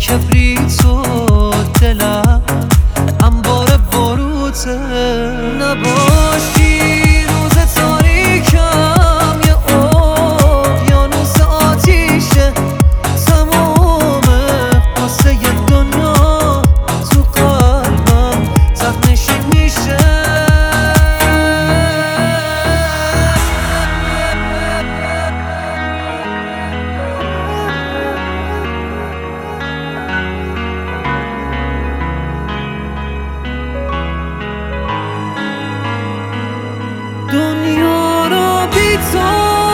کبریت و دلم انبار باروته. نباشی روز تاریکم یه اقیانوس آتیشه، تمام قصه دنیا تو قلبم تقنشین میشه. دنیا رو بی تو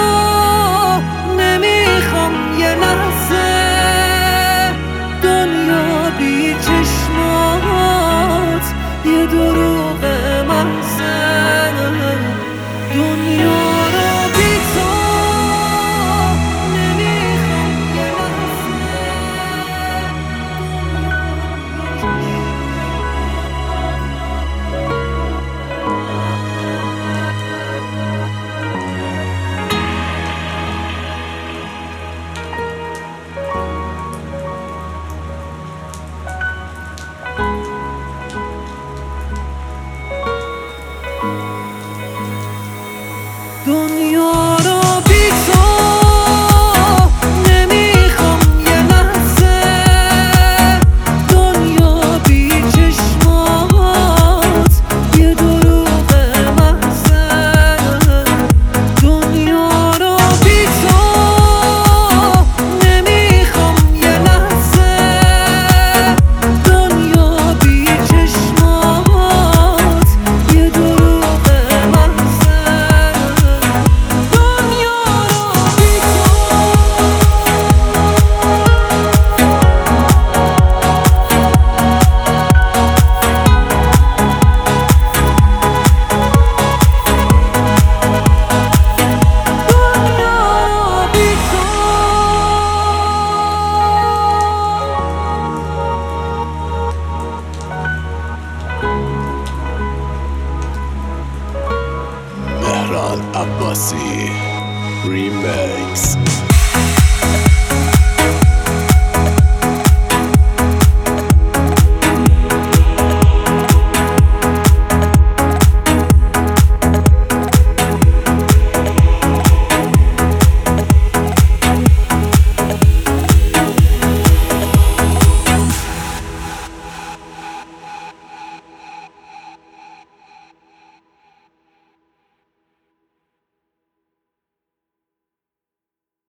نمیخوام یه لحظه، دنیا بی چشمات یه دروغ محضه. دنیا رو بی تو نمیخوام یه دنیا رو بی تو نمیخوام یه لحظه، دنیا بی چشمات یه دروغ محضه. دنیا رو بی تو نمیخوام یه لحظه، دنیا بی چشمات یه دروغ محضه. مهران عباسی ریمیکس.